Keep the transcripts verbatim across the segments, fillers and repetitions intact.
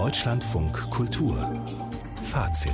Deutschlandfunk Kultur Fazit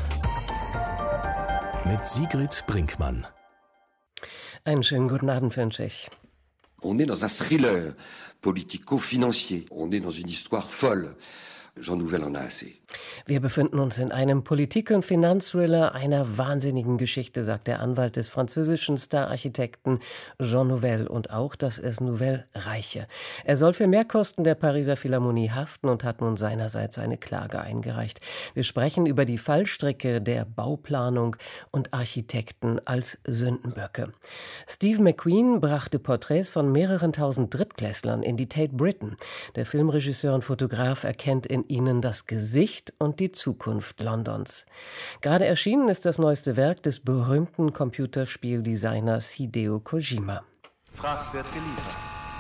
mit Sigrid Brinkmann. Einen schönen guten Abend wünsche ich. On est dans un thriller politico-financier. On est dans une histoire folle. Jean Nouvel en a assez. Wir befinden uns in einem Politik- und Finanzthriller einer wahnsinnigen Geschichte, sagt der Anwalt des französischen Star-Architekten Jean Nouvel, und auch, dass es Nouvel reiche. Er soll für Mehrkosten der Pariser Philharmonie haften und hat nun seinerseits eine Klage eingereicht. Wir sprechen über die Fallstricke der Bauplanung und Architekten als Sündenböcke. Steve McQueen brachte Porträts von mehreren tausend Drittklässlern in die Tate Britain. Der Filmregisseur und Fotograf erkennt in ihnen das Gesicht und die Zukunft Londons. Gerade erschienen ist das neueste Werk des berühmten Computerspieldesigners Hideo Kojima. Fracht wird geliefert.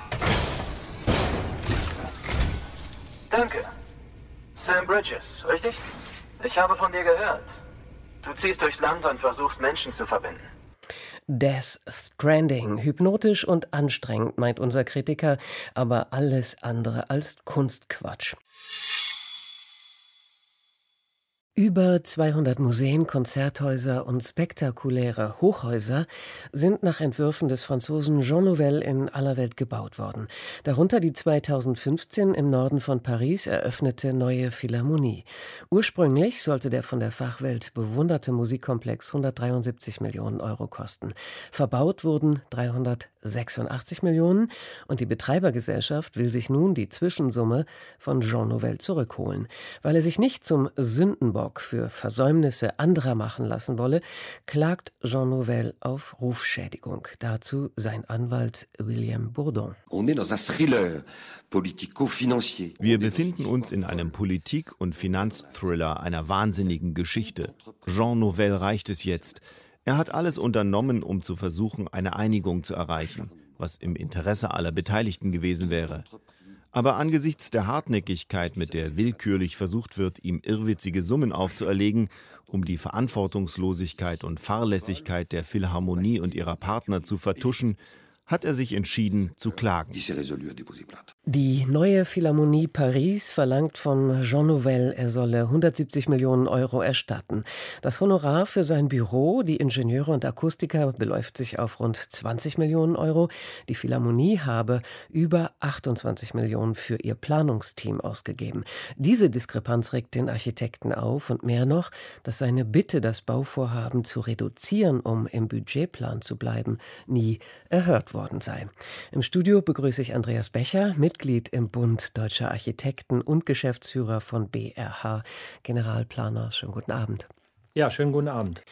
Danke. Sam Bridges, richtig? Ich habe von dir gehört. Du ziehst durchs Land und versuchst, Menschen zu verbinden. Death Stranding. Hypnotisch und anstrengend, meint unser Kritiker, aber alles andere als Kunstquatsch. Über zweihundert Museen, Konzerthäuser und spektakuläre Hochhäuser sind nach Entwürfen des Franzosen Jean Nouvel in aller Welt gebaut worden. Darunter die zweitausendfünfzehn im Norden von Paris eröffnete Neue Philharmonie. Ursprünglich sollte der von der Fachwelt bewunderte Musikkomplex hundertdreiundsiebzig Millionen Euro kosten. Verbaut wurden dreihundertsechsundachtzig Millionen und die Betreibergesellschaft will sich nun die Zwischensumme von Jean Nouvel zurückholen. Weil er sich nicht zum Sündenbock für Versäumnisse anderer machen lassen wolle, klagt Jean Nouvel auf Rufschädigung. Dazu sein Anwalt William Bourdon. Wir befinden uns in einem Politik- und Finanzthriller einer wahnsinnigen Geschichte. Jean Nouvel reicht es jetzt. Er hat alles unternommen, um zu versuchen, eine Einigung zu erreichen, was im Interesse aller Beteiligten gewesen wäre. Aber angesichts der Hartnäckigkeit, mit der willkürlich versucht wird, ihm irrwitzige Summen aufzuerlegen, um die Verantwortungslosigkeit und Fahrlässigkeit der Philharmonie und ihrer Partner zu vertuschen, hat er sich entschieden zu klagen. Die Neue Philharmonie Paris verlangt von Jean Nouvel, er solle hundertsiebzig Millionen Euro erstatten. Das Honorar für sein Büro, die Ingenieure und Akustiker, beläuft sich auf rund zwanzig Millionen Euro. Die Philharmonie habe über achtundzwanzig Millionen für ihr Planungsteam ausgegeben. Diese Diskrepanz regt den Architekten auf und mehr noch, dass seine Bitte, das Bauvorhaben zu reduzieren, um im Budgetplan zu bleiben, nie erhört worden sei. Im Studio begrüße ich Andreas Becher, Mitglied im Bund Deutscher Architekten und Geschäftsführer von B R H, Generalplaner. Schönen guten Abend. Ja, schönen guten Abend.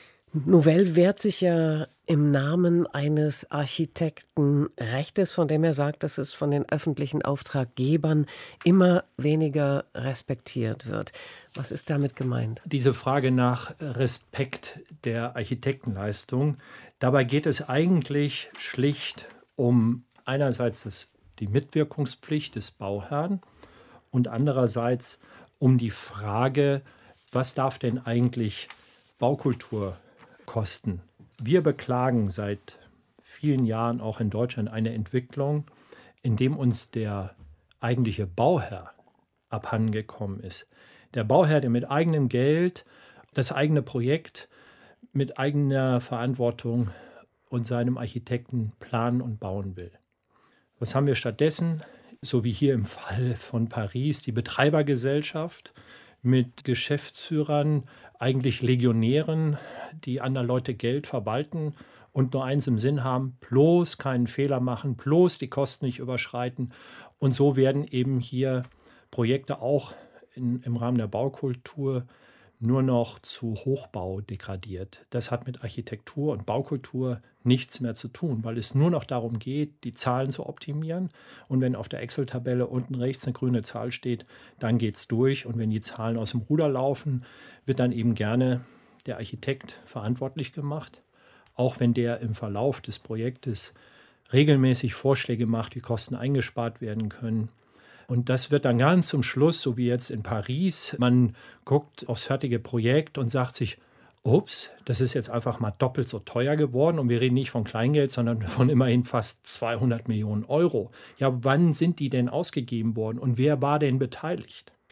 Nouvel wehrt sich ja im Namen eines Architektenrechtes, von dem er sagt, dass es von den öffentlichen Auftraggebern immer weniger respektiert wird. Was ist damit gemeint? Diese Frage nach Respekt der Architektenleistung, dabei geht es eigentlich schlicht um einerseits das, die Mitwirkungspflicht des Bauherrn und andererseits um die Frage, was darf denn eigentlich Baukultur kosten? Wir beklagen seit vielen Jahren auch in Deutschland eine Entwicklung, in dem uns der eigentliche Bauherr abhandengekommen ist. Der Bauherr, der mit eigenem Geld das eigene Projekt mit eigener Verantwortung und seinem Architekten planen und bauen will. Was haben wir stattdessen? So wie hier im Fall von Paris, die Betreibergesellschaft mit Geschäftsführern, eigentlich Legionären, die anderen Leute Geld verwalten und nur eins im Sinn haben: bloß keinen Fehler machen, bloß die Kosten nicht überschreiten. Und so werden eben hier Projekte auch in, im Rahmen der Baukultur nur noch zu Hochbau degradiert. Das hat mit Architektur und Baukultur nichts mehr zu tun, weil es nur noch darum geht, die Zahlen zu optimieren. Und wenn auf der Excel-Tabelle unten rechts eine grüne Zahl steht, dann geht es durch. Und wenn die Zahlen aus dem Ruder laufen, wird dann eben gerne der Architekt verantwortlich gemacht, auch wenn der im Verlauf des Projektes regelmäßig Vorschläge macht, wie Kosten eingespart werden können. Und das wird dann ganz zum Schluss, so wie jetzt in Paris, man guckt aufs fertige Projekt und sagt sich, ups, das ist jetzt einfach mal doppelt so teuer geworden. Und wir reden nicht von Kleingeld, sondern von immerhin fast zweihundert Millionen Euro. Ja, wann sind die denn ausgegeben worden und wer war denn beteiligt?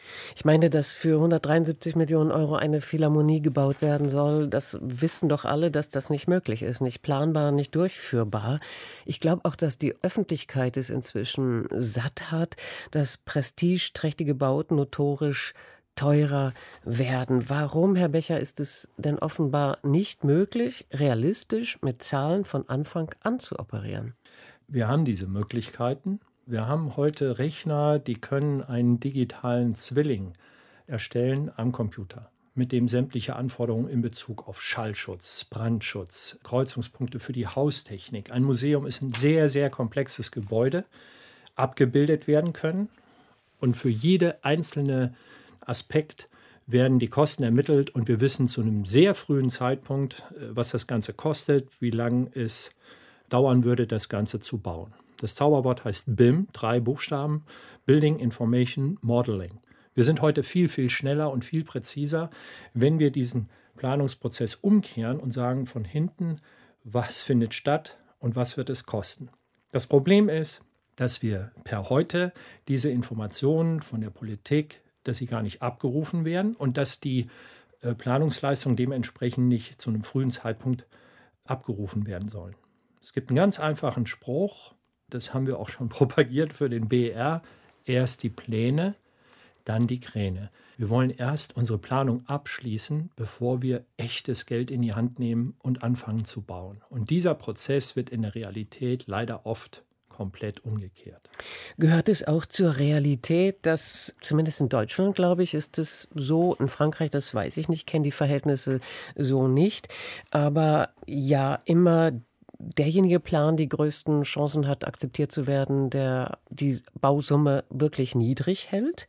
Ich meine, dass für hundertdreiundsiebzig Millionen Euro eine Philharmonie gebaut werden soll, das wissen doch alle, dass das nicht möglich ist, nicht planbar, nicht durchführbar. Ich glaube auch, dass die Öffentlichkeit es inzwischen satt hat, dass prestigeträchtige Bauten notorisch teurer werden. Warum, Herr Becher, ist es denn offenbar nicht möglich, realistisch mit Zahlen von Anfang an zu operieren? Wir haben diese Möglichkeiten. Wir haben heute Rechner, die können einen digitalen Zwilling erstellen am Computer, mit dem sämtliche Anforderungen in Bezug auf Schallschutz, Brandschutz, Kreuzungspunkte für die Haustechnik. Ein Museum ist ein sehr, sehr komplexes Gebäude, abgebildet werden können. Und für jede einzelne Aspekt werden die Kosten ermittelt und wir wissen zu einem sehr frühen Zeitpunkt, was das Ganze kostet, wie lange es dauern würde, das Ganze zu bauen. Das Zauberwort heißt B I M, drei Buchstaben, Building Information Modeling. Wir sind heute viel, viel schneller und viel präziser, wenn wir diesen Planungsprozess umkehren und sagen von hinten, was findet statt und was wird es kosten. Das Problem ist, dass wir per heute diese Informationen von der Politik, dass sie gar nicht abgerufen werden und dass die äh, Planungsleistungen dementsprechend nicht zu einem frühen Zeitpunkt abgerufen werden sollen. Es gibt einen ganz einfachen Spruch, das haben wir auch schon propagiert für den B E R, erst die Pläne, dann die Kräne. Wir wollen erst unsere Planung abschließen, bevor wir echtes Geld in die Hand nehmen und anfangen zu bauen. Und dieser Prozess wird in der Realität leider oft komplett umgekehrt. Gehört es auch zur Realität, dass zumindest in Deutschland, glaube ich, ist es so, in Frankreich, das weiß ich nicht, kenne die Verhältnisse so nicht, aber ja immer derjenige Plan die größten Chancen hat, akzeptiert zu werden, der die Bausumme wirklich niedrig hält?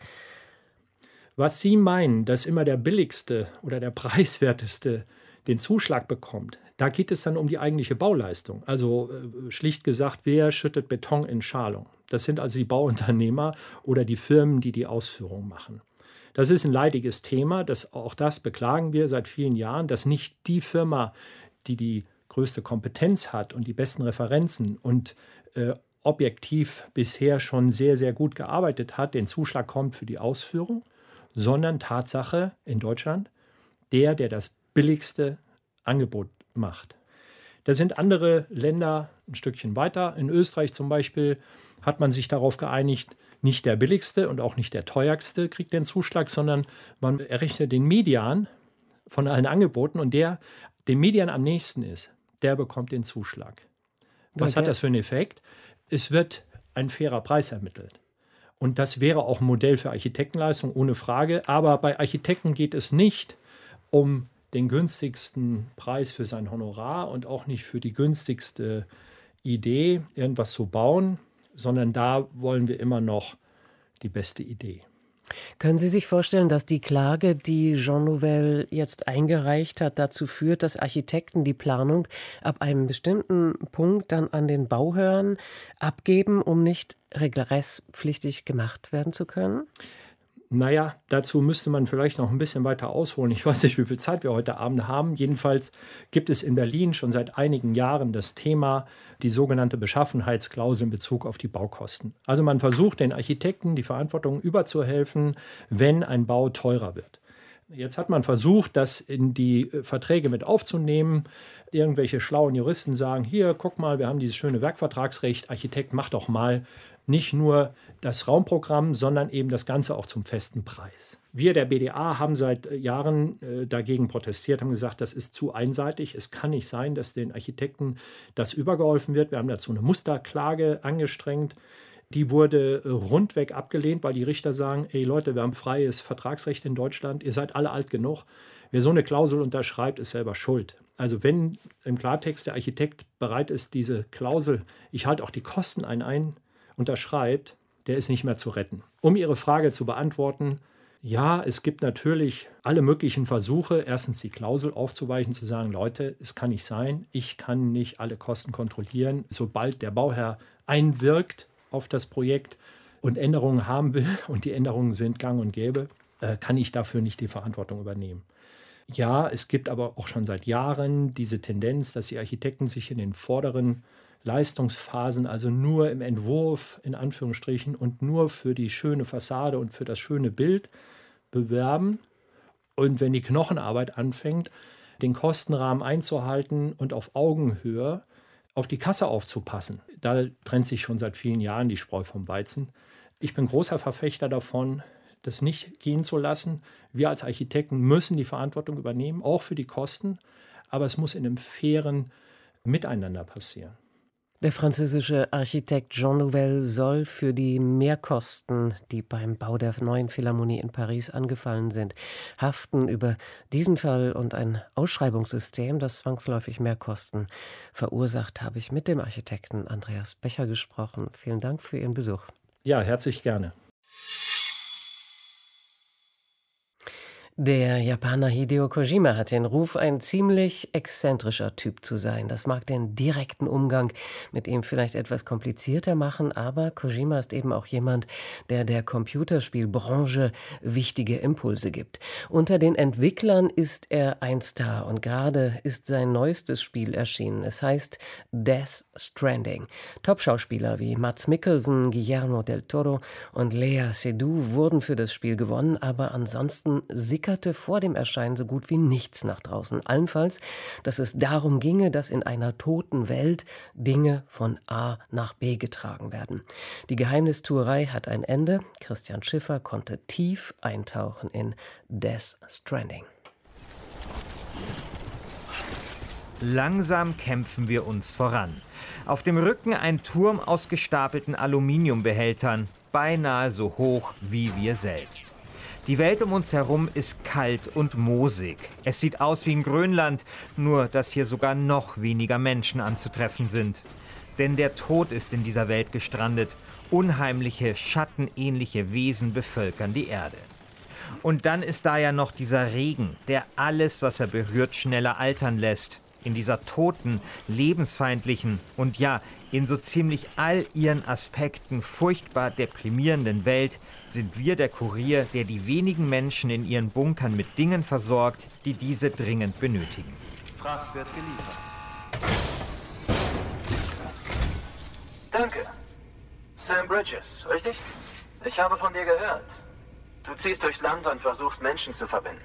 Was Sie meinen, dass immer der billigste oder der preiswerteste den Zuschlag bekommt, da geht es dann um die eigentliche Bauleistung. Also äh, schlicht gesagt, wer schüttet Beton in Schalung? Das sind also die Bauunternehmer oder die Firmen, die die Ausführung machen. Das ist ein leidiges Thema, das, auch das beklagen wir seit vielen Jahren, dass nicht die Firma, die die größte Kompetenz hat und die besten Referenzen und äh, objektiv bisher schon sehr, sehr gut gearbeitet hat, den Zuschlag kommt für die Ausführung, sondern Tatsache in Deutschland, der, der das billigste Angebot macht. Da sind andere Länder ein Stückchen weiter. In Österreich zum Beispiel hat man sich darauf geeinigt, nicht der billigste und auch nicht der teuerste kriegt den Zuschlag, sondern man errechnet den Median von allen Angeboten und der dem Median am nächsten ist, der bekommt den Zuschlag. Was hat das für einen Effekt? Es wird ein fairer Preis ermittelt. Und das wäre auch ein Modell für Architektenleistung, ohne Frage. Aber bei Architekten geht es nicht um den günstigsten Preis für sein Honorar und auch nicht für die günstigste Idee, irgendwas zu bauen, sondern da wollen wir immer noch die beste Idee. Können Sie sich vorstellen, dass die Klage, die Jean Nouvel jetzt eingereicht hat, dazu führt, dass Architekten die Planung ab einem bestimmten Punkt dann an den Bauherrn abgeben, um nicht regresspflichtig gemacht werden zu können? Naja, dazu müsste man vielleicht noch ein bisschen weiter ausholen. Ich weiß nicht, wie viel Zeit wir heute Abend haben. Jedenfalls gibt es in Berlin schon seit einigen Jahren das Thema, die sogenannte Beschaffenheitsklausel in Bezug auf die Baukosten. Also man versucht den Architekten die Verantwortung überzuhelfen, wenn ein Bau teurer wird. Jetzt hat man versucht, das in die Verträge mit aufzunehmen. Irgendwelche schlauen Juristen sagen, hier, guck mal, wir haben dieses schöne Werkvertragsrecht, Architekt, mach doch mal nicht nur das Raumprogramm, sondern eben das Ganze auch zum festen Preis. Wir, der B D A, haben seit Jahren äh, dagegen protestiert, haben gesagt, das ist zu einseitig. Es kann nicht sein, dass den Architekten das übergeholfen wird. Wir haben dazu eine Musterklage angestrengt. Die wurde äh, rundweg abgelehnt, weil die Richter sagen, ey Leute, wir haben freies Vertragsrecht in Deutschland, ihr seid alle alt genug. Wer so eine Klausel unterschreibt, ist selber schuld. Also wenn im Klartext der Architekt bereit ist, diese Klausel, ich halte auch die Kosten ein, ein unterschreibt, der ist nicht mehr zu retten. Um Ihre Frage zu beantworten, ja, es gibt natürlich alle möglichen Versuche, erstens die Klausel aufzuweichen, zu sagen, Leute, es kann nicht sein, ich kann nicht alle Kosten kontrollieren. Sobald der Bauherr einwirkt auf das Projekt und Änderungen haben will, und die Änderungen sind gang und gäbe, äh, kann ich dafür nicht die Verantwortung übernehmen. Ja, es gibt aber auch schon seit Jahren diese Tendenz, dass die Architekten sich in den vorderen Leistungsphasen, also nur im Entwurf in Anführungsstrichen und nur für die schöne Fassade und für das schöne Bild bewerben. Und wenn die Knochenarbeit anfängt, den Kostenrahmen einzuhalten und auf Augenhöhe auf die Kasse aufzupassen. Da trennt sich schon seit vielen Jahren die Spreu vom Weizen. Ich bin großer Verfechter davon, das nicht gehen zu lassen. Wir als Architekten müssen die Verantwortung übernehmen, auch für die Kosten. Aber es muss in einem fairen Miteinander passieren. Der französische Architekt Jean Nouvel soll für die Mehrkosten, die beim Bau der neuen Philharmonie in Paris angefallen sind, haften. Über diesen Fall und ein Ausschreibungssystem, das zwangsläufig Mehrkosten verursacht, habe ich mit dem Architekten Andreas Becher gesprochen. Vielen Dank für Ihren Besuch. Ja, herzlich gerne. Der Japaner Hideo Kojima hat den Ruf, ein ziemlich exzentrischer Typ zu sein. Das mag den direkten Umgang mit ihm vielleicht etwas komplizierter machen, aber Kojima ist eben auch jemand, der der Computerspielbranche wichtige Impulse gibt. Unter den Entwicklern ist er ein Star und gerade ist sein neuestes Spiel erschienen. Es heißt Death Stranding. Top-Schauspieler wie Mads Mikkelsen, Guillermo del Toro und Léa Seydoux wurden für das Spiel gewonnen, aber ansonsten sickerte vor dem Erscheinen so gut wie nichts nach draußen. Allenfalls, dass es darum ginge, dass in einer toten Welt Dinge von A nach B getragen werden. Die Geheimnistuerei hat ein Ende. Christian Schiffer konnte tief eintauchen in Death Stranding. Langsam kämpfen wir uns voran. Auf dem Rücken ein Turm aus gestapelten Aluminiumbehältern, beinahe so hoch wie wir selbst. Die Welt um uns herum ist kalt und moosig. Es sieht aus wie in Grönland, nur dass hier sogar noch weniger Menschen anzutreffen sind. Denn der Tod ist in dieser Welt gestrandet. Unheimliche, schattenähnliche Wesen bevölkern die Erde. Und dann ist da ja noch dieser Regen, der alles, was er berührt, schneller altern lässt. In dieser toten, lebensfeindlichen und ja, in so ziemlich all ihren Aspekten furchtbar deprimierenden Welt sind wir der Kurier, der die wenigen Menschen in ihren Bunkern mit Dingen versorgt, die diese dringend benötigen. Fracht wird geliefert. Danke. Sam Bridges, richtig? Ich habe von dir gehört. Du ziehst durchs Land und versuchst, Menschen zu verbinden.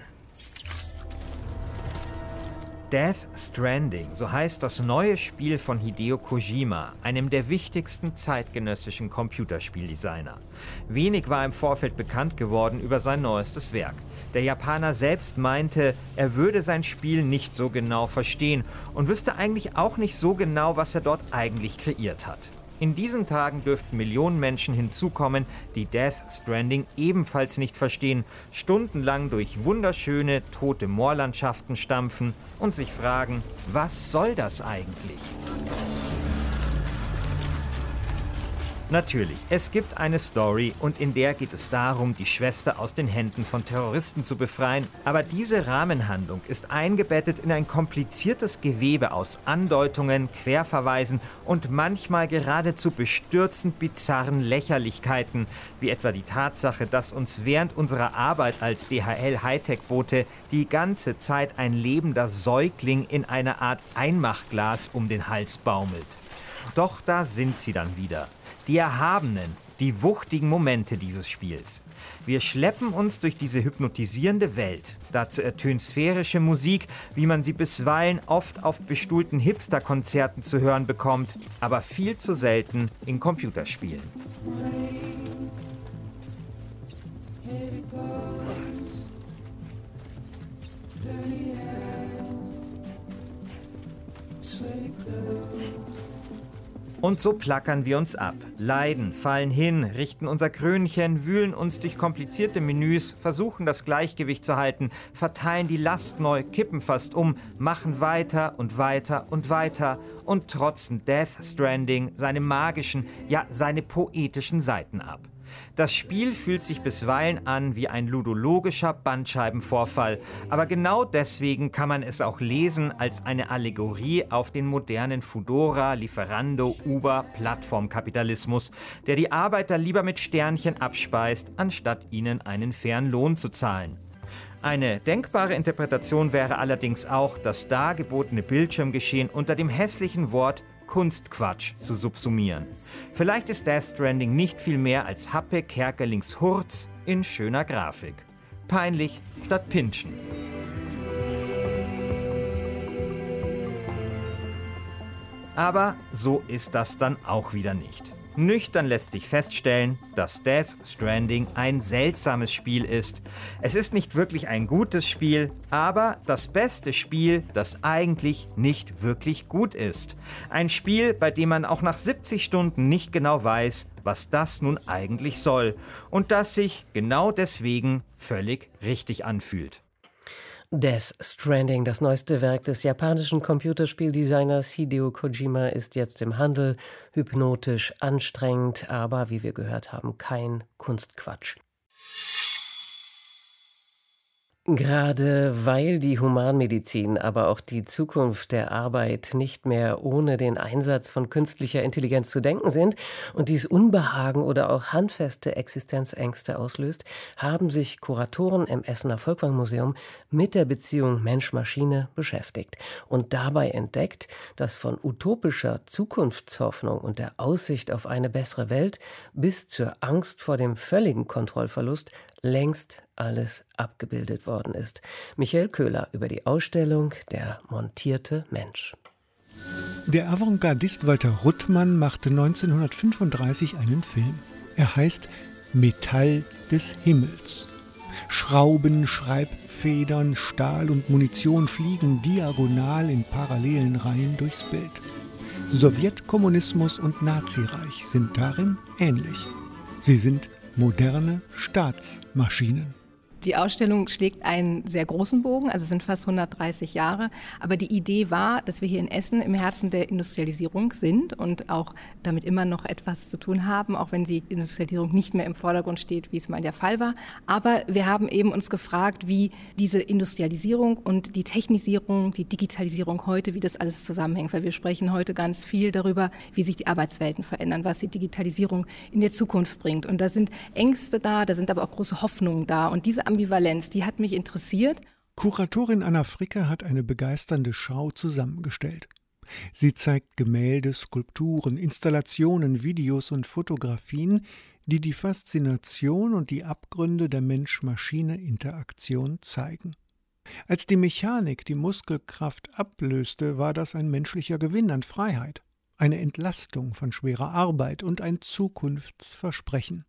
Death Stranding, so heißt das neue Spiel von Hideo Kojima, einem der wichtigsten zeitgenössischen Computerspieldesigner. Wenig war im Vorfeld bekannt geworden über sein neuestes Werk. Der Japaner selbst meinte, er würde sein Spiel nicht so genau verstehen und wüsste eigentlich auch nicht so genau, was er dort eigentlich kreiert hat. In diesen Tagen dürften Millionen Menschen hinzukommen, die Death Stranding ebenfalls nicht verstehen, stundenlang durch wunderschöne, tote Moorlandschaften stampfen und sich fragen, was soll das eigentlich? Natürlich, es gibt eine Story und in der geht es darum, die Schwester aus den Händen von Terroristen zu befreien. Aber diese Rahmenhandlung ist eingebettet in ein kompliziertes Gewebe aus Andeutungen, Querverweisen und manchmal geradezu bestürzend bizarren Lächerlichkeiten, wie etwa die Tatsache, dass uns während unserer Arbeit als D H L-Hightech-Bote die ganze Zeit ein lebender Säugling in einer Art Einmachglas um den Hals baumelt. Doch da sind sie dann wieder. Die erhabenen, die wuchtigen Momente dieses Spiels. Wir schleppen uns durch diese hypnotisierende Welt. Dazu ertönt sphärische Musik, wie man sie bisweilen oft auf bestuhlten Hipster-Konzerten zu hören bekommt, aber viel zu selten in Computerspielen. Und so plackern wir uns ab, leiden, fallen hin, richten unser Krönchen, wühlen uns durch komplizierte Menüs, versuchen das Gleichgewicht zu halten, verteilen die Last neu, kippen fast um, machen weiter und weiter und weiter und trotzen Death Stranding seine magischen, ja seine poetischen Seiten ab. Das Spiel fühlt sich bisweilen an wie ein ludologischer Bandscheibenvorfall, aber genau deswegen kann man es auch lesen als eine Allegorie auf den modernen Foodora, Lieferando, Uber, Plattformkapitalismus, der die Arbeiter lieber mit Sternchen abspeist, anstatt ihnen einen fairen Lohn zu zahlen. Eine denkbare Interpretation wäre allerdings auch das dargebotene Bildschirmgeschehen unter dem hässlichen Wort Kunstquatsch zu subsumieren. Vielleicht ist Death Stranding nicht viel mehr als Happe Kerkelings Hurz in schöner Grafik. Peinlich statt Pinschen. Aber so ist das dann auch wieder nicht. Nüchtern lässt sich feststellen, dass Death Stranding ein seltsames Spiel ist. Es ist nicht wirklich ein gutes Spiel, aber das beste Spiel, das eigentlich nicht wirklich gut ist. Ein Spiel, bei dem man auch nach siebzig Stunden nicht genau weiß, was das nun eigentlich soll und das sich genau deswegen völlig richtig anfühlt. Death Stranding, das neueste Werk des japanischen Computerspieldesigners Hideo Kojima, ist jetzt im Handel. Hypnotisch, anstrengend, aber wie wir gehört haben, kein Kunstquatsch. Gerade weil die Humanmedizin, aber auch die Zukunft der Arbeit nicht mehr ohne den Einsatz von künstlicher Intelligenz zu denken sind und dies Unbehagen oder auch handfeste Existenzängste auslöst, haben sich Kuratoren im Essener Folkwang-Museum mit der Beziehung Mensch-Maschine beschäftigt und dabei entdeckt, dass von utopischer Zukunftshoffnung und der Aussicht auf eine bessere Welt bis zur Angst vor dem völligen Kontrollverlust längst alles abgebildet worden ist. Michael Köhler über die Ausstellung Der montierte Mensch. Der Avantgardist Walter Ruttmann machte neunzehnhundertfünfunddreißig einen Film. Er heißt Metall des Himmels. Schrauben, Schreibfedern, Stahl und Munition fliegen diagonal in parallelen Reihen durchs Bild. Sowjetkommunismus und Nazireich sind darin ähnlich. Sie sind moderne Staatsmaschinen. Die Ausstellung schlägt einen sehr großen Bogen, also es sind fast hundertdreißig Jahre. Aber die Idee war, dass wir hier in Essen im Herzen der Industrialisierung sind und auch damit immer noch etwas zu tun haben, auch wenn die Industrialisierung nicht mehr im Vordergrund steht, wie es mal der Fall war. Aber wir haben eben uns gefragt, wie diese Industrialisierung und die Technisierung, die Digitalisierung heute, wie das alles zusammenhängt. Weil wir sprechen heute ganz viel darüber, wie sich die Arbeitswelten verändern, was die Digitalisierung in der Zukunft bringt. Und da sind Ängste da, da sind aber auch große Hoffnungen da. Und diese Ambivalenz, die hat mich interessiert. Kuratorin Anna Fricke hat eine begeisternde Schau zusammengestellt. Sie zeigt Gemälde, Skulpturen, Installationen, Videos und Fotografien, die die Faszination und die Abgründe der Mensch-Maschine-Interaktion zeigen. Als die Mechanik die Muskelkraft ablöste, war das ein menschlicher Gewinn an Freiheit, eine Entlastung von schwerer Arbeit und ein Zukunftsversprechen.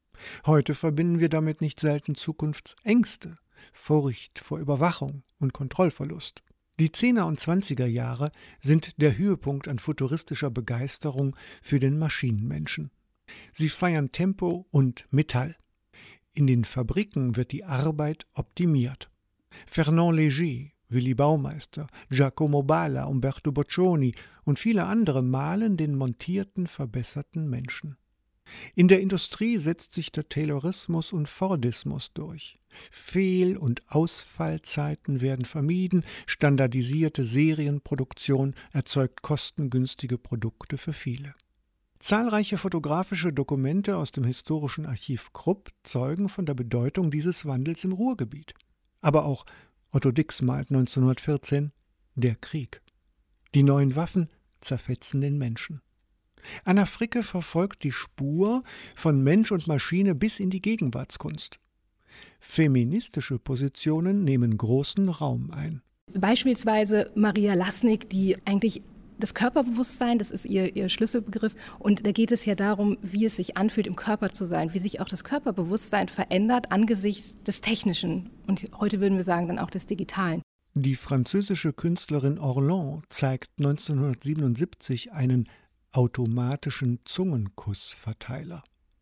Heute verbinden wir damit nicht selten Zukunftsängste, Furcht vor Überwachung und Kontrollverlust. Die Zehner und Zwanziger Jahre sind der Höhepunkt an futuristischer Begeisterung für den Maschinenmenschen. Sie feiern Tempo und Metall. In den Fabriken wird die Arbeit optimiert. Fernand Léger, Willy Baumeister, Giacomo Balla, Umberto Boccioni und viele andere malen den montierten, verbesserten Menschen. In der Industrie setzt sich der Taylorismus und Fordismus durch. Fehl- und Ausfallzeiten werden vermieden, standardisierte Serienproduktion erzeugt kostengünstige Produkte für viele. Zahlreiche fotografische Dokumente aus dem historischen Archiv Krupp zeugen von der Bedeutung dieses Wandels im Ruhrgebiet. Aber auch Otto Dix malt neunzehnhundertvierzehn Der Krieg. Die neuen Waffen zerfetzen den Menschen. Anna Fricke verfolgt die Spur von Mensch und Maschine bis in die Gegenwartskunst. Feministische Positionen nehmen großen Raum ein. Beispielsweise Maria Lasnik, die eigentlich das Körperbewusstsein, das ist ihr, ihr Schlüsselbegriff. Und da geht es ja darum, wie es sich anfühlt, im Körper zu sein, wie sich auch das Körperbewusstsein verändert angesichts des Technischen. Und heute würden wir sagen, dann auch des Digitalen. Die französische Künstlerin Orlan zeigt neunzehnhundertsiebenundsiebzig einen automatischen Zungenkussverteiler.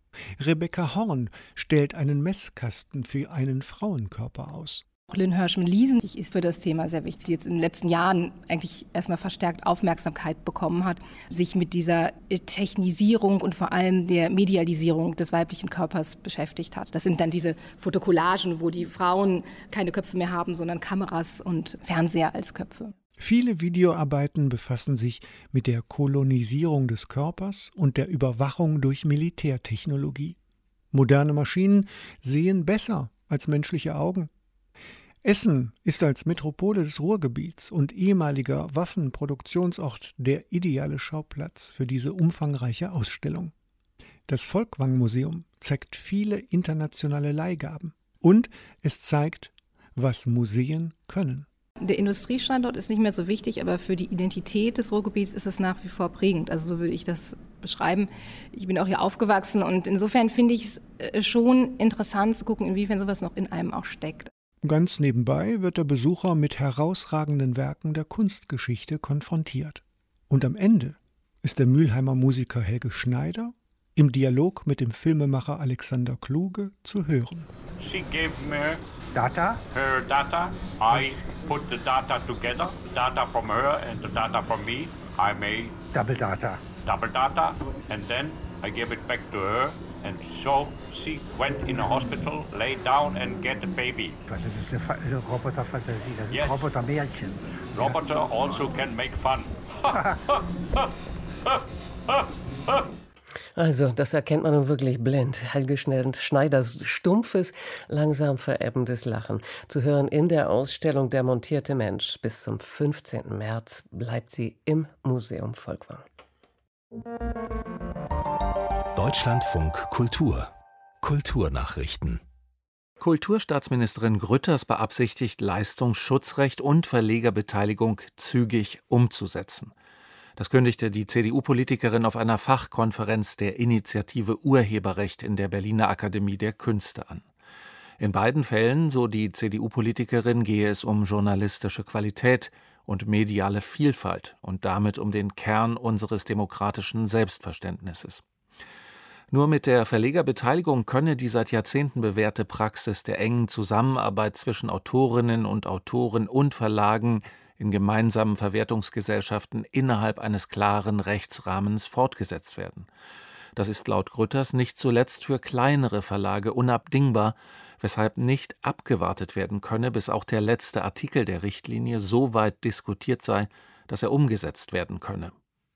Rebecca Horn stellt einen Messkasten für einen Frauenkörper aus. Lynn Hirschman-Liesen ist für das Thema sehr wichtig, die jetzt in den letzten Jahren eigentlich erstmal verstärkt Aufmerksamkeit bekommen hat, sich mit dieser Technisierung und vor allem der Medialisierung des weiblichen Körpers beschäftigt hat. Das sind dann diese Fotokollagen, wo die Frauen keine Köpfe mehr haben, sondern Kameras und Fernseher als Köpfe. Viele Videoarbeiten befassen sich mit der Kolonisierung des Körpers und der Überwachung durch Militärtechnologie. Moderne Maschinen sehen besser als menschliche Augen. Essen ist als Metropole des Ruhrgebiets und ehemaliger Waffenproduktionsort der ideale Schauplatz für diese umfangreiche Ausstellung. Das Folkwang-Museum zeigt viele internationale Leihgaben und es zeigt, was Museen können. Der Industriestandort ist nicht mehr so wichtig, aber für die Identität des Ruhrgebiets ist es nach wie vor prägend. Also so würde ich das beschreiben. Ich bin auch hier aufgewachsen und insofern finde ich es schon interessant zu gucken, inwiefern sowas noch in einem auch steckt. Ganz nebenbei wird der Besucher mit herausragenden Werken der Kunstgeschichte konfrontiert. Und am Ende ist der Mülheimer Musiker Helge Schneider im Dialog mit dem Filmemacher Alexander Kluge zu hören. She gave me data. her data. I put the data together, data from her and the data from me. I made double data. Double data, and then I gave it back to her. And so she went in a hospital, lay down and get a baby. Das ist eine Roboterfantasie, das ist yes. ein Robotermärchen. Roboter also can make fun. Also, das erkennt man nun wirklich blind. Helge Schneiders stumpfes, langsam verebbendes Lachen. Zu hören in der Ausstellung Der montierte Mensch. Bis zum fünfzehnten März bleibt sie im Museum Folkwang. Deutschlandfunk Kultur. Kulturnachrichten. Kulturstaatsministerin Grütters beabsichtigt, Leistungsschutzrecht und Verlegerbeteiligung zügig umzusetzen. Das kündigte die C D U-Politikerin auf einer Fachkonferenz der Initiative Urheberrecht in der Berliner Akademie der Künste an. In beiden Fällen, so die C D U-Politikerin, gehe es um journalistische Qualität und mediale Vielfalt und damit um den Kern unseres demokratischen Selbstverständnisses. Nur mit der Verlegerbeteiligung könne die seit Jahrzehnten bewährte Praxis der engen Zusammenarbeit zwischen Autorinnen und Autoren und Verlagen in gemeinsamen Verwertungsgesellschaften innerhalb eines klaren Rechtsrahmens fortgesetzt werden. Das ist laut Grütters nicht zuletzt für kleinere Verlage unabdingbar, weshalb nicht abgewartet werden könne, bis auch der letzte Artikel der Richtlinie so weit diskutiert sei, dass er umgesetzt werden könne.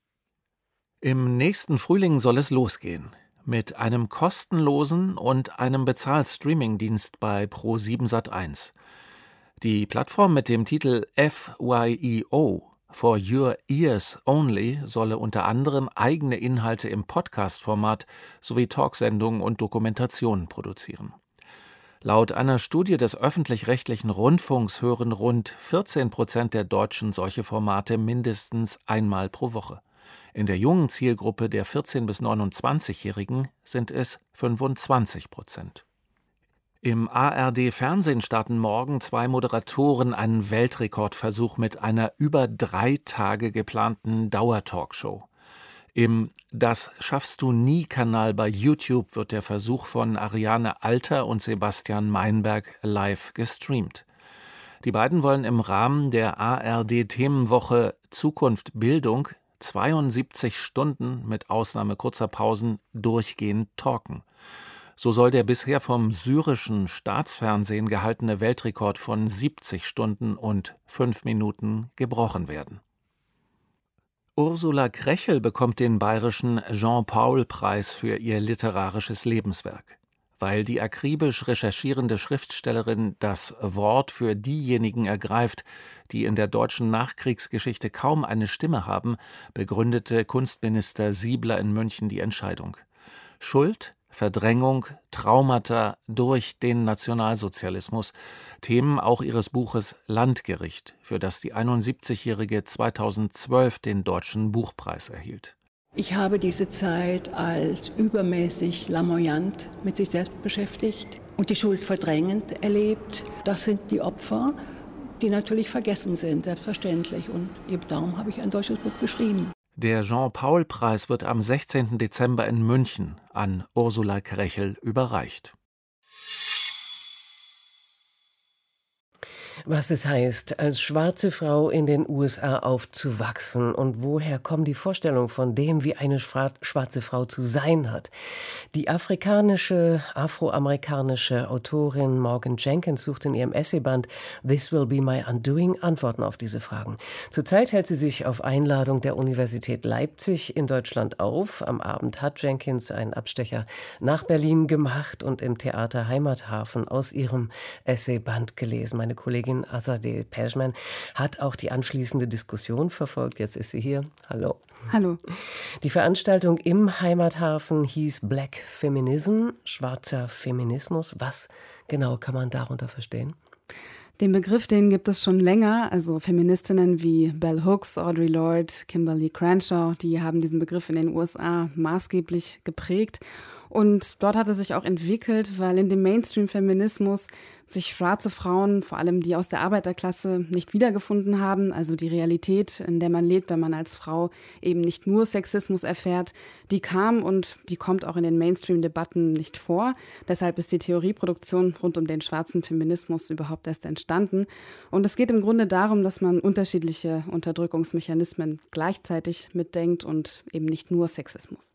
Im nächsten Frühling soll es losgehen. Mit einem kostenlosen und einem Bezahl-Streaming-Dienst bei Pro sieben Sat eins. Die Plattform mit dem Titel F Y E O, For Your Ears Only, solle unter anderem eigene Inhalte im Podcast-Format sowie Talksendungen und Dokumentationen produzieren. Laut einer Studie des öffentlich-rechtlichen Rundfunks hören rund vierzehn Prozent der Deutschen solche Formate mindestens einmal pro Woche. In der jungen Zielgruppe der vierzehn- bis neunundzwanzigjährigen sind es fünfundzwanzig Prozent. Im A R D-Fernsehen starten morgen zwei Moderatoren einen Weltrekordversuch mit einer über drei Tage geplanten Dauertalkshow. Im Das schaffst du nie-Kanal bei YouTube wird der Versuch von Ariane Alter und Sebastian Meinberg live gestreamt. Die beiden wollen im Rahmen der A R D-Themenwoche Zukunft Bildung zweiundsiebzig Stunden mit Ausnahme kurzer Pausen durchgehend talken. So soll der bisher vom syrischen Staatsfernsehen gehaltene Weltrekord von siebzig Stunden und fünf Minuten gebrochen werden. Ursula Krechel bekommt den bayerischen Jean-Paul-Preis für ihr literarisches Lebenswerk. Weil die akribisch recherchierende Schriftstellerin das Wort für diejenigen ergreift, die in der deutschen Nachkriegsgeschichte kaum eine Stimme haben, begründete Kunstminister Siebler in München die Entscheidung. Schuld, Verdrängung, Traumata durch den Nationalsozialismus, Themen auch ihres Buches Landgericht, für das die einundsiebzigjährige zweitausendzwölf den Deutschen Buchpreis erhielt. Ich habe diese Zeit als übermäßig lamoyant mit sich selbst beschäftigt und die Schuld verdrängend erlebt. Das sind die Opfer, die natürlich vergessen sind, selbstverständlich. Und eben darum habe ich ein solches Buch geschrieben. Der Jean-Paul-Preis wird am sechzehnten Dezember in München an Ursula Krechel überreicht. Was es heißt, als schwarze Frau in den U S A aufzuwachsen und woher kommen die Vorstellungen von dem, wie eine schwarze Frau zu sein hat. Die afrikanische, afroamerikanische Autorin Morgan Jenkins sucht in ihrem Essayband This Will Be My Undoing Antworten auf diese Fragen. Zurzeit hält sie sich auf Einladung der Universität Leipzig in Deutschland auf. Am Abend hat Jenkins einen Abstecher nach Berlin gemacht und im Theater Heimathafen aus ihrem Essayband gelesen. Meine Kollegin Azadeh Pejman hat auch die anschließende Diskussion verfolgt. Jetzt ist sie hier. Hallo. Hallo. Die Veranstaltung im Heimathafen hieß Black Feminism, schwarzer Feminismus. Was genau kann man darunter verstehen? Den Begriff, den gibt es schon länger. Also Feministinnen wie Bell Hooks, Audre Lorde, Kimberly Crenshaw, die haben diesen Begriff in den U S A maßgeblich geprägt. Und dort hat er sich auch entwickelt, weil in dem Mainstream-Feminismus sich schwarze Frauen, vor allem die aus der Arbeiterklasse, nicht wiedergefunden haben. Also die Realität, in der man lebt, wenn man als Frau eben nicht nur Sexismus erfährt, die kam und die kommt auch in den Mainstream-Debatten nicht vor. Deshalb ist die Theorieproduktion rund um den schwarzen Feminismus überhaupt erst entstanden. Und es geht im Grunde darum, dass man unterschiedliche Unterdrückungsmechanismen gleichzeitig mitdenkt und eben nicht nur Sexismus.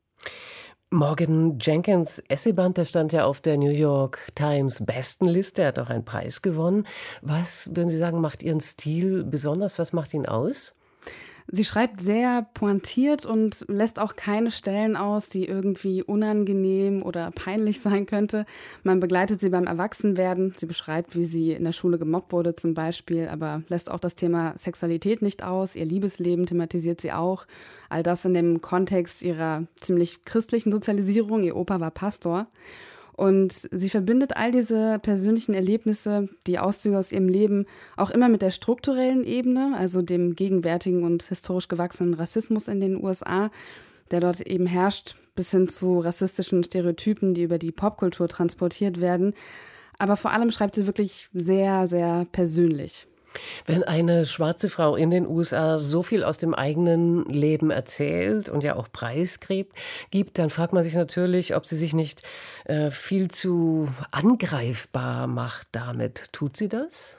Morgan Jenkins Essayband, der stand ja auf der New York Times Bestenliste. Er hat auch einen Preis gewonnen. Was, würden Sie sagen, macht Ihren Stil besonders? Was macht ihn aus? Sie schreibt sehr pointiert und lässt auch keine Stellen aus, die irgendwie unangenehm oder peinlich sein könnte. Man begleitet sie beim Erwachsenwerden. Sie beschreibt, wie sie in der Schule gemobbt wurde zum Beispiel, aber lässt auch das Thema Sexualität nicht aus. Ihr Liebesleben thematisiert sie auch. All das in dem Kontext ihrer ziemlich christlichen Sozialisierung. Ihr Opa war Pastor. Und sie verbindet all diese persönlichen Erlebnisse, die Auszüge aus ihrem Leben, auch immer mit der strukturellen Ebene, also dem gegenwärtigen und historisch gewachsenen Rassismus in den U S A, der dort eben herrscht, bis hin zu rassistischen Stereotypen, die über die Popkultur transportiert werden. Aber vor allem schreibt sie wirklich sehr, sehr persönlich. Wenn eine schwarze Frau in den U S A so viel aus dem eigenen Leben erzählt und ja auch preisgibt, gibt, dann fragt man sich natürlich, ob sie sich nicht äh, viel zu angreifbar macht damit. Tut sie das?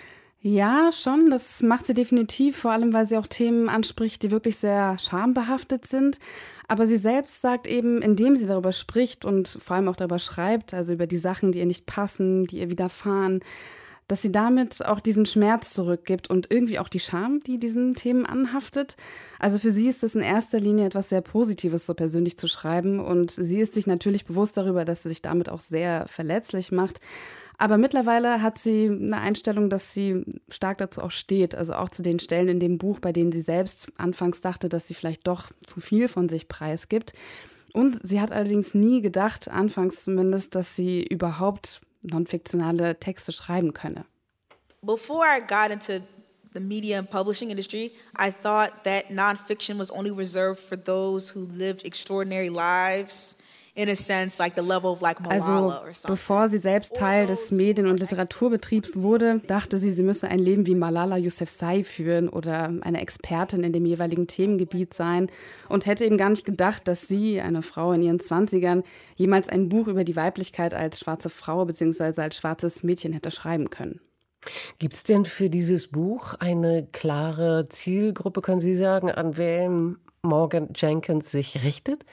Ja, schon. Das macht sie definitiv, vor allem, weil sie auch Themen anspricht, die wirklich sehr schambehaftet sind. Aber sie selbst sagt eben, indem sie darüber spricht und vor allem auch darüber schreibt, also über die Sachen, die ihr nicht passen, die ihr widerfahren, dass sie damit auch diesen Schmerz zurückgibt und irgendwie auch die Scham, die diesen Themen anhaftet. Also für sie ist es in erster Linie etwas sehr Positives, so persönlich zu schreiben. Und sie ist sich natürlich bewusst darüber, dass sie sich damit auch sehr verletzlich macht. Aber mittlerweile hat sie eine Einstellung, dass sie stark dazu auch steht. Also auch zu den Stellen in dem Buch, bei denen sie selbst anfangs dachte, dass sie vielleicht doch zu viel von sich preisgibt. Und sie hat allerdings nie gedacht, anfangs zumindest, dass sie überhaupt non-fiktionale Texte schreiben könne. Before I got into the media and publishing industry, I thought that non-fiction was only reserved for those who lived extraordinary lives. In a sense, like the level of like Malala also, or something. Bevor sie selbst Teil des Medien- und Literaturbetriebs wurde, dachte sie, sie müsse ein Leben wie Malala Yousafzai führen oder eine Expertin in dem jeweiligen Themengebiet sein und hätte eben gar nicht gedacht, dass sie, eine Frau in ihren Zwanzigern, jemals ein Buch über die Weiblichkeit als schwarze Frau bzw. als schwarzes Mädchen hätte schreiben können. Gibt es denn für dieses Buch eine klare Zielgruppe, können Sie sagen, an wen Morgan Jenkins sich richtet?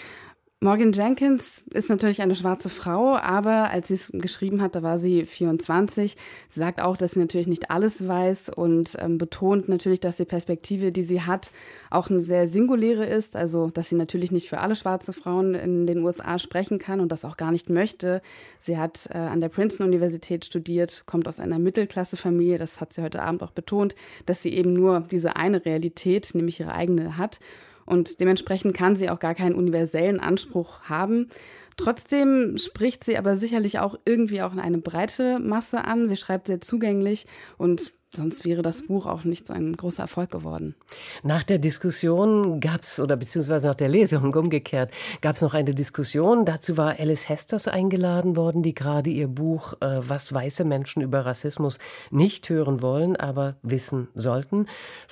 Morgan Jenkins ist natürlich eine schwarze Frau, aber als sie es geschrieben hat, da war sie vierundzwanzig. Sie sagt auch, dass sie natürlich nicht alles weiß und ähm, betont natürlich, dass die Perspektive, die sie hat, auch eine sehr singuläre ist. Also, dass sie natürlich nicht für alle schwarze Frauen in den U S A sprechen kann und das auch gar nicht möchte. Sie hat äh, an der Princeton-Universität studiert, kommt aus einer Mittelklassefamilie. Das hat sie heute Abend auch betont, dass sie eben nur diese eine Realität, nämlich ihre eigene, hat. Und dementsprechend kann sie auch gar keinen universellen Anspruch haben. Trotzdem spricht sie aber sicherlich auch irgendwie auch eine breite Masse an. Sie schreibt sehr zugänglich und sonst wäre das Buch auch nicht so ein großer Erfolg geworden. Nach der Diskussion gab es, oder beziehungsweise nach der Lesung umgekehrt, gab es noch eine Diskussion. Dazu war Alice Hesters eingeladen worden, die gerade ihr Buch äh, Was weiße Menschen über Rassismus nicht hören wollen, aber wissen sollten,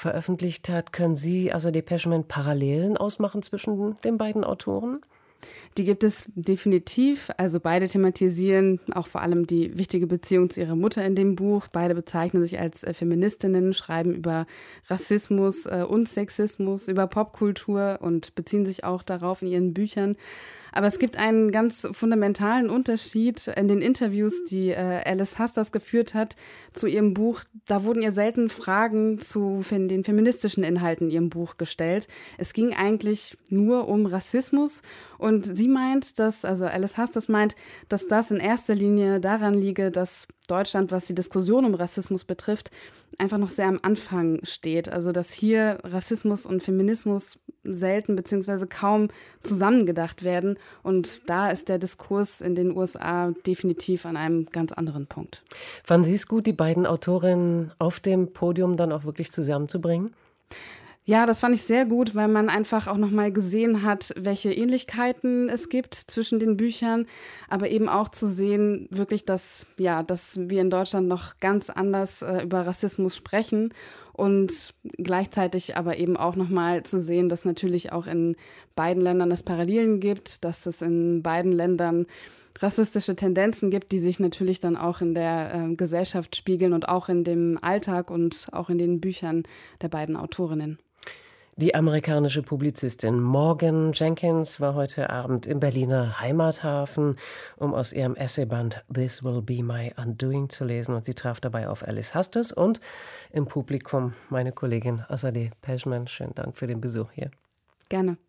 veröffentlicht hat. Können Sie, Azadeh Pejman, Parallelen ausmachen zwischen den beiden Autoren? Die gibt es definitiv. Also beide thematisieren auch vor allem die wichtige Beziehung zu ihrer Mutter in dem Buch. Beide bezeichnen sich als äh, Feministinnen, schreiben über Rassismus äh, und Sexismus, über Popkultur und beziehen sich auch darauf in ihren Büchern. Aber es gibt einen ganz fundamentalen Unterschied in den Interviews, die äh, Alice Hasters geführt hat zu ihrem Buch. Da wurden ihr selten Fragen zu den feministischen Inhalten in ihrem Buch gestellt. Es ging eigentlich nur um Rassismus. Und sie meint, dass, also Alice Hasters meint, dass das in erster Linie daran liege, dass Deutschland, was die Diskussion um Rassismus betrifft, einfach noch sehr am Anfang steht. Also dass hier Rassismus und Feminismus selten bzw. kaum zusammengedacht werden. Und da ist der Diskurs in den U S A definitiv an einem ganz anderen Punkt. Fanden Sie es gut, die beiden Autorinnen auf dem Podium dann auch wirklich zusammenzubringen? Ja, das fand ich sehr gut, weil man einfach auch nochmal gesehen hat, welche Ähnlichkeiten es gibt zwischen den Büchern, aber eben auch zu sehen, wirklich, dass, ja, dass wir in Deutschland noch ganz anders äh, über Rassismus sprechen und gleichzeitig aber eben auch nochmal zu sehen, dass natürlich auch in beiden Ländern es Parallelen gibt, dass es in beiden Ländern rassistische Tendenzen gibt, die sich natürlich dann auch in der äh, Gesellschaft spiegeln und auch in dem Alltag und auch in den Büchern der beiden Autorinnen. Die amerikanische Publizistin Morgan Jenkins war heute Abend im Berliner Heimathafen, um aus ihrem Essayband This Will Be My Undoing zu lesen. Und sie traf dabei auf Alice Hasters und im Publikum meine Kollegin Azadeh Pejman. Schönen Dank für den Besuch hier. Gerne.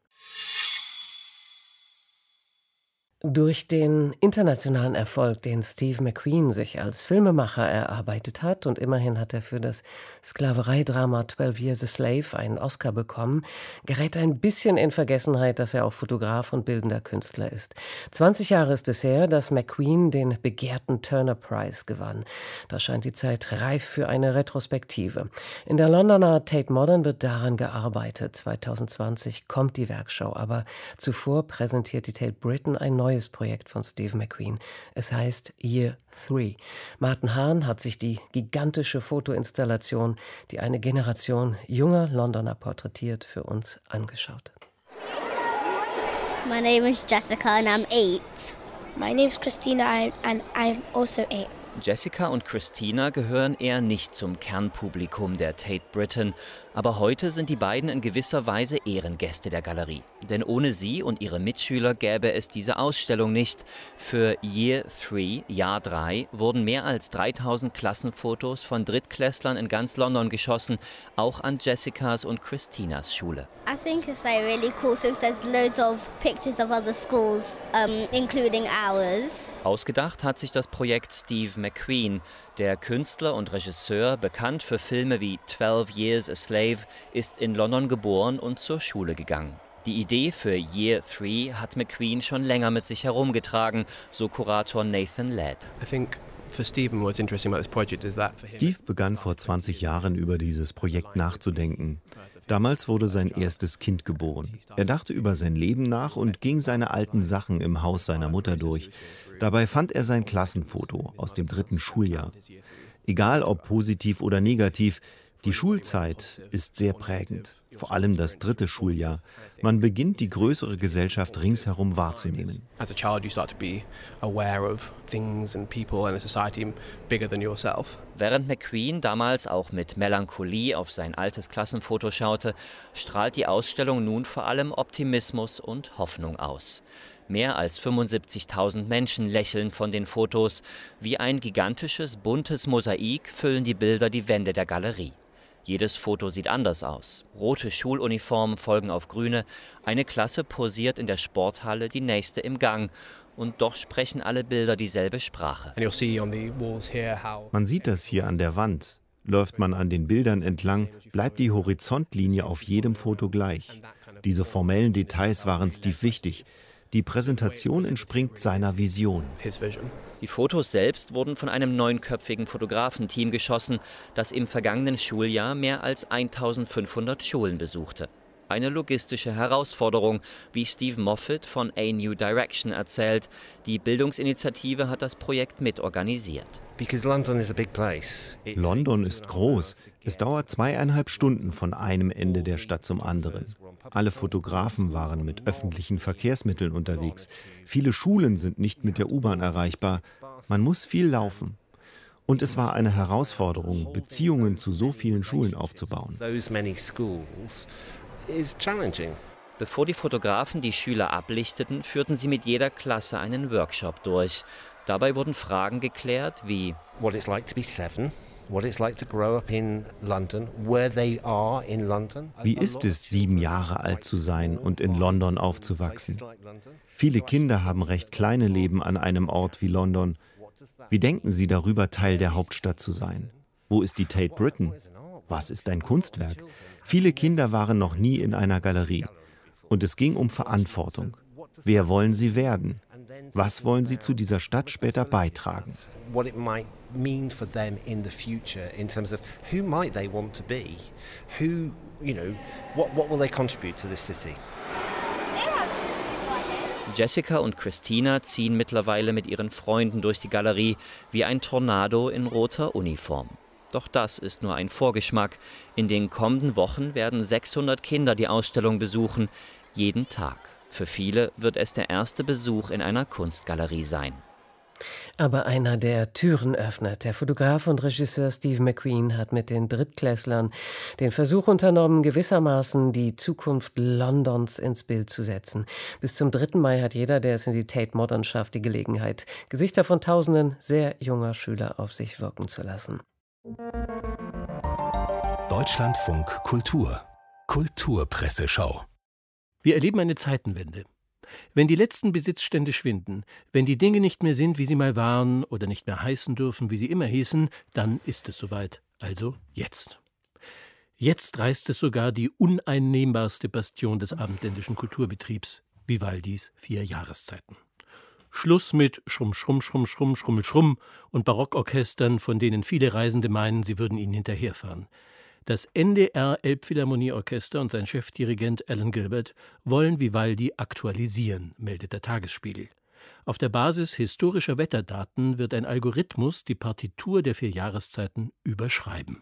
Durch den internationalen Erfolg, den Steve McQueen sich als Filmemacher erarbeitet hat, und immerhin hat er für das Sklavereidrama twelve Years a Slave einen Oscar bekommen, gerät ein bisschen in Vergessenheit, dass er auch Fotograf und bildender Künstler ist. zwanzig Jahre ist es her, dass McQueen den begehrten Turner Prize gewann. Da scheint die Zeit reif für eine Retrospektive. In der Londoner Tate Modern wird daran gearbeitet. zwanzig zwanzig kommt die Werkschau, aber zuvor präsentiert die Tate Britain ein neues Projekt von Steve McQueen. Es heißt Year Three. Martin Hahn hat sich die gigantische Fotoinstallation, die eine Generation junger Londoner porträtiert, für uns angeschaut. My name is Jessica and I'm eight. My name is Christina and I'm also eight. Jessica und Christina gehören eher nicht zum Kernpublikum der Tate Britain, aber heute sind die beiden in gewisser Weise Ehrengäste der Galerie. Denn ohne sie und ihre Mitschüler gäbe es diese Ausstellung nicht. Für Year Three, Jahr drei, wurden mehr als dreitausend Klassenfotos von Drittklässlern in ganz London geschossen, auch an Jessicas und Christinas Schule. I think it's like really cool since there's loads of pictures of other schools, um, including ours. Ausgedacht hat sich das Projekt Steve McQueen. Der Künstler und Regisseur, bekannt für Filme wie twelve Years a Slave, ist in London geboren und zur Schule gegangen. Die Idee für Year Three hat McQueen schon länger mit sich herumgetragen, so Kurator Nathan Ladd. Steve begann vor zwanzig Jahren über dieses Projekt nachzudenken. Damals wurde sein erstes Kind geboren. Er dachte über sein Leben nach und ging seine alten Sachen im Haus seiner Mutter durch. Dabei fand er sein Klassenfoto aus dem dritten Schuljahr. Egal ob positiv oder negativ, die Schulzeit ist sehr prägend, vor allem das dritte Schuljahr. Man beginnt, die größere Gesellschaft ringsherum wahrzunehmen. As a child you start to be aware of things and people and a society bigger than yourself. Während McQueen damals auch mit Melancholie auf sein altes Klassenfoto schaute, strahlt die Ausstellung nun vor allem Optimismus und Hoffnung aus. Mehr als fünfundsiebzigtausend Menschen lächeln von den Fotos. Wie ein gigantisches, buntes Mosaik füllen die Bilder die Wände der Galerie. Jedes Foto sieht anders aus. Rote Schuluniformen folgen auf grüne, eine Klasse posiert in der Sporthalle, die nächste im Gang. Und doch sprechen alle Bilder dieselbe Sprache. Man sieht das hier an der Wand. Läuft man an den Bildern entlang, bleibt die Horizontlinie auf jedem Foto gleich. Diese formellen Details waren Steve wichtig. Die Präsentation entspringt seiner Vision. Die Fotos selbst wurden von einem neunköpfigen Fotografenteam geschossen, das im vergangenen Schuljahr mehr als eintausendfünfhundert Schulen besuchte. Eine logistische Herausforderung, wie Steve Moffat von A New Direction erzählt. Die Bildungsinitiative hat das Projekt mitorganisiert. London ist groß. Es dauert zweieinhalb Stunden von einem Ende der Stadt zum anderen. Alle Fotografen waren mit öffentlichen Verkehrsmitteln unterwegs. Viele Schulen sind nicht mit der U-Bahn erreichbar. Man muss viel laufen. Und es war eine Herausforderung, Beziehungen zu so vielen Schulen aufzubauen. Bevor die Fotografen die Schüler ablichteten, führten sie mit jeder Klasse einen Workshop durch. Dabei wurden Fragen geklärt wie Wie ist es, sieben Jahre alt zu sein und in London aufzuwachsen? Viele Kinder haben recht kleine Leben an einem Ort wie London. Wie denken Sie darüber, Teil der Hauptstadt zu sein? Wo ist die Tate Britain? Was ist ein Kunstwerk? Viele Kinder waren noch nie in einer Galerie. Und es ging um Verantwortung. Wer wollen sie werden? Was wollen sie zu dieser Stadt später beitragen? Jessica und Christina ziehen mittlerweile mit ihren Freunden durch die Galerie wie ein Tornado in roter Uniform. Doch das ist nur ein Vorgeschmack. In den kommenden Wochen werden sechshundert Kinder die Ausstellung besuchen, jeden Tag. Für viele wird es der erste Besuch in einer Kunstgalerie sein. Aber einer, der Türen öffnet. Der Fotograf und Regisseur Steve McQueen hat mit den Drittklässlern den Versuch unternommen, gewissermaßen die Zukunft Londons ins Bild zu setzen. Bis zum dritten Mai hat jeder, der es in die Tate Modern schafft, die Gelegenheit, Gesichter von Tausenden sehr junger Schüler auf sich wirken zu lassen. Deutschlandfunk Kultur Kulturpresseschau. Wir erleben eine Zeitenwende. Wenn die letzten Besitzstände schwinden, wenn die Dinge nicht mehr sind, wie sie mal waren oder nicht mehr heißen dürfen, wie sie immer hießen, dann ist es soweit. Also jetzt. Jetzt reißt es sogar die uneinnehmbarste Bastion des abendländischen Kulturbetriebs, Vivaldis Vier Jahreszeiten. Schluss mit Schrumm, Schrumm, Schrumm, Schrumm, Schrummel, Schrumm und Barockorchestern, von denen viele Reisende meinen, sie würden ihnen hinterherfahren. Das N D R Elbphilharmonieorchester und sein Chefdirigent Alan Gilbert wollen Vivaldi aktualisieren, meldet der Tagesspiegel. Auf der Basis historischer Wetterdaten wird ein Algorithmus die Partitur der Vier Jahreszeiten überschreiben.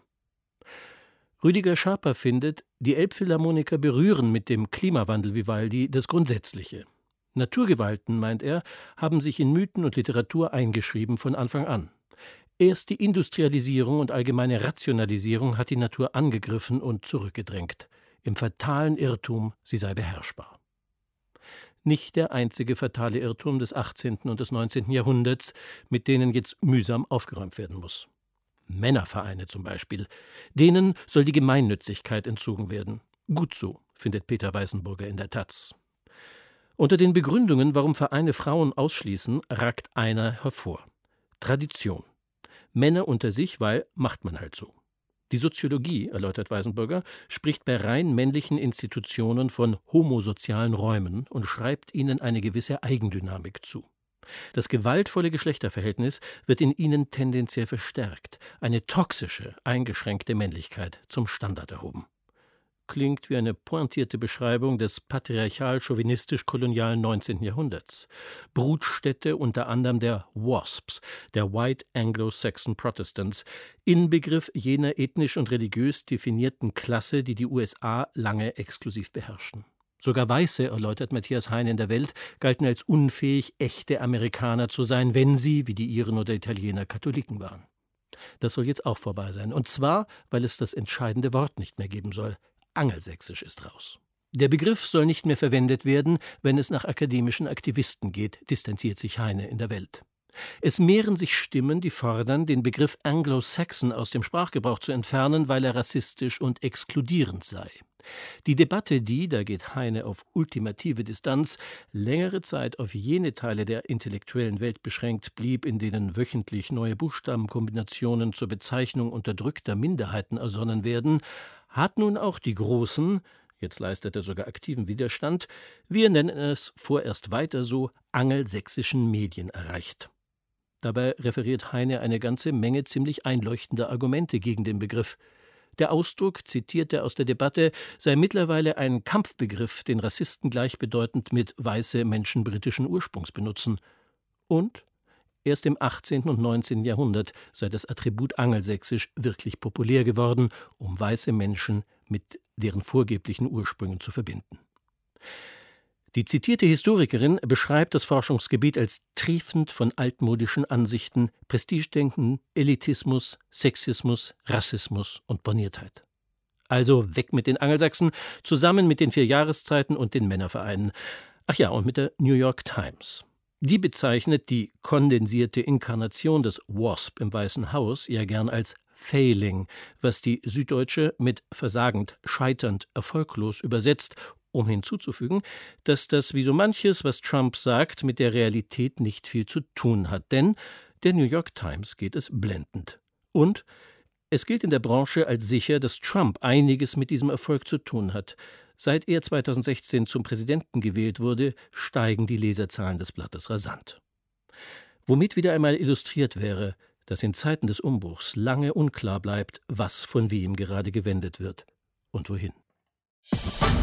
Rüdiger Schaper findet, die Elbphilharmoniker berühren mit dem Klimawandel Vivaldi das Grundsätzliche. Naturgewalten, meint er, haben sich in Mythen und Literatur eingeschrieben von Anfang an. Erst die Industrialisierung und allgemeine Rationalisierung hat die Natur angegriffen und zurückgedrängt, im fatalen Irrtum, sie sei beherrschbar. Nicht der einzige fatale Irrtum des achtzehnten und des neunzehnten Jahrhunderts, mit denen jetzt mühsam aufgeräumt werden muss. Männervereine zum Beispiel, denen soll die Gemeinnützigkeit entzogen werden. Gut so, findet Peter Weißenburger in der Taz. Unter den Begründungen, warum Vereine Frauen ausschließen, ragt einer hervor. Tradition. Männer unter sich, weil macht man halt so. Die Soziologie, erläutert Weißenburger, spricht bei rein männlichen Institutionen von homosozialen Räumen und schreibt ihnen eine gewisse Eigendynamik zu. Das gewaltvolle Geschlechterverhältnis wird in ihnen tendenziell verstärkt, eine toxische, eingeschränkte Männlichkeit zum Standard erhoben. Klingt wie eine pointierte Beschreibung des patriarchal-chauvinistisch-kolonialen neunzehnten Jahrhunderts. Brutstätte unter anderem der W A S Ps, der White Anglo-Saxon Protestants, Inbegriff jener ethnisch und religiös definierten Klasse, die die U S A lange exklusiv beherrschten. Sogar Weiße, erläutert Matthias Hein in der Welt, galten als unfähig, echte Amerikaner zu sein, wenn sie, wie die Iren oder Italiener, Katholiken waren. Das soll jetzt auch vorbei sein. Und zwar, weil es das entscheidende Wort nicht mehr geben soll. Angelsächsisch ist raus. Der Begriff soll nicht mehr verwendet werden, wenn es nach akademischen Aktivisten geht, distanziert sich Heine in der Welt. Es mehren sich Stimmen, die fordern, den Begriff Anglo-Saxon aus dem Sprachgebrauch zu entfernen, weil er rassistisch und exkludierend sei. Die Debatte, die, da geht Heine auf ultimative Distanz, längere Zeit auf jene Teile der intellektuellen Welt beschränkt blieb, in denen wöchentlich neue Buchstabenkombinationen zur Bezeichnung unterdrückter Minderheiten ersonnen werden, hat nun auch die großen, jetzt leistet er sogar aktiven Widerstand, wir nennen es vorerst weiter so, angelsächsischen Medien erreicht. Dabei referiert Heine eine ganze Menge ziemlich einleuchtender Argumente gegen den Begriff. Der Ausdruck, zitiert er aus der Debatte, sei mittlerweile ein Kampfbegriff, den Rassisten gleichbedeutend mit weiße Menschen britischen Ursprungs benutzen. Und erst im achtzehnten und neunzehnten Jahrhundert sei das Attribut Angelsächsisch wirklich populär geworden, um weiße Menschen mit deren vorgeblichen Ursprüngen zu verbinden. Die zitierte Historikerin beschreibt das Forschungsgebiet als triefend von altmodischen Ansichten, Prestigedenken, Elitismus, Sexismus, Rassismus und Borniertheit. Also weg mit den Angelsachsen, zusammen mit den vier Jahreszeiten und den Männervereinen. Ach ja, und mit der New York Times. Die bezeichnet die kondensierte Inkarnation des WASP im Weißen Haus ja gern als Failing, was die Süddeutsche mit versagend, scheiternd, erfolglos übersetzt, um hinzuzufügen, dass das wie so manches, was Trump sagt, mit der Realität nicht viel zu tun hat. Denn der New York Times geht es blendend. Und es gilt in der Branche als sicher, dass Trump einiges mit diesem Erfolg zu tun hat. Seit er zweitausendsechzehn zum Präsidenten gewählt wurde, steigen die Leserzahlen des Blattes rasant. Womit wieder einmal illustriert wäre, dass in Zeiten des Umbruchs lange unklar bleibt, was von wem gerade gewendet wird und wohin.